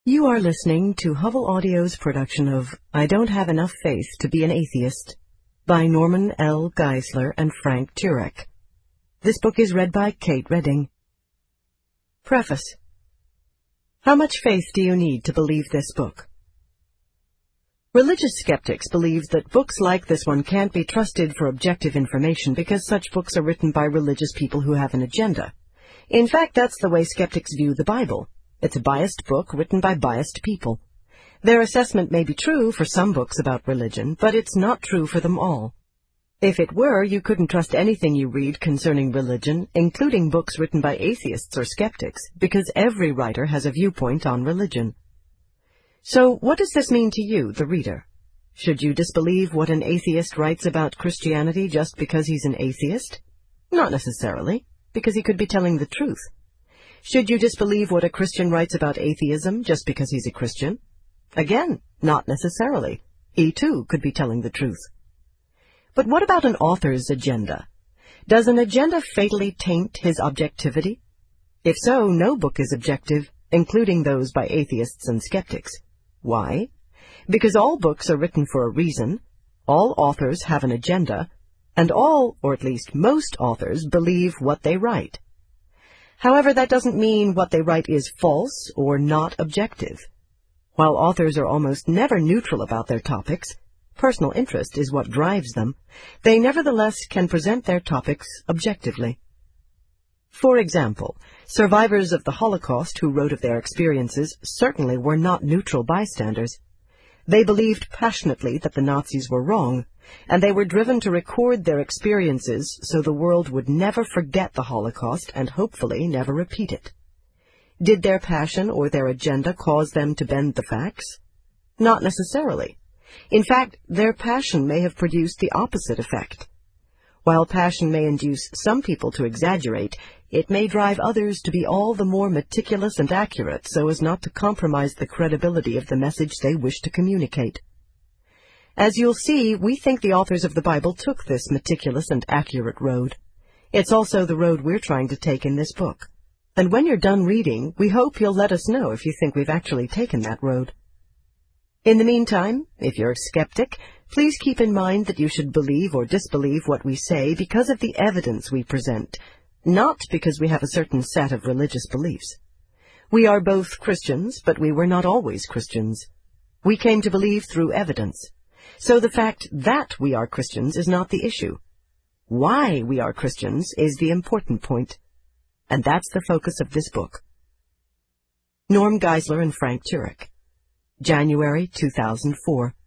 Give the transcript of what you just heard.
You are listening to Hubble Audio's production of I Don't Have Enough Faith to Be an Atheist by Norman L. Geisler and Frank Turek. This book is read by Kate Redding. Preface. How much faith do you need to believe this book? Religious skeptics believe that books like this one can't be trusted for objective information because such books are written by religious people who have an agenda. In fact, that's the way skeptics view the Bible. It's a biased book written by biased people. Their assessment may be true for some books about religion, but it's not true for them all. If it were, you couldn't trust anything you read concerning religion, including books written by atheists or skeptics, because every writer has a viewpoint on religion. So, what does this mean to you, the reader? Should you disbelieve what an atheist writes about Christianity just because he's an atheist? Not necessarily, because he could be telling the truth. Should you disbelieve what a Christian writes about atheism just because he's a Christian? Again, not necessarily. He, too, could be telling the truth. But what about an author's agenda? Does an agenda fatally taint his objectivity? If so, no book is objective, including those by atheists and skeptics. Why? Because all books are written for a reason, all authors have an agenda, and all, or at least most authors, believe what they write. However, that doesn't mean what they write is false or not objective. While authors are almost never neutral about their topics, personal interest is what drives them, they nevertheless can present their topics objectively. For example, survivors of the Holocaust who wrote of their experiences certainly were not neutral bystanders. They believed passionately that the Nazis were wrong, and they were driven to record their experiences so the world would never forget the Holocaust and hopefully never repeat it. Did their passion or their agenda cause them to bend the facts? Not necessarily. In fact, their passion may have produced the opposite effect. While passion may induce some people to exaggerate, it may drive others to be all the more meticulous and accurate so as not to compromise the credibility of the message they wish to communicate. As you'll see, we think the authors of the Bible took this meticulous and accurate road. It's also the road we're trying to take in this book. And when you're done reading, we hope you'll let us know if you think we've actually taken that road. In the meantime, if you're a skeptic, please keep in mind that you should believe or disbelieve what we say because of the evidence we present, not because we have a certain set of religious beliefs. We are both Christians, but we were not always Christians. We came to believe through evidence. So the fact that we are Christians is not the issue. Why we are Christians is the important point. And that's the focus of this book. Norm Geisler and Frank Turek. January 2004.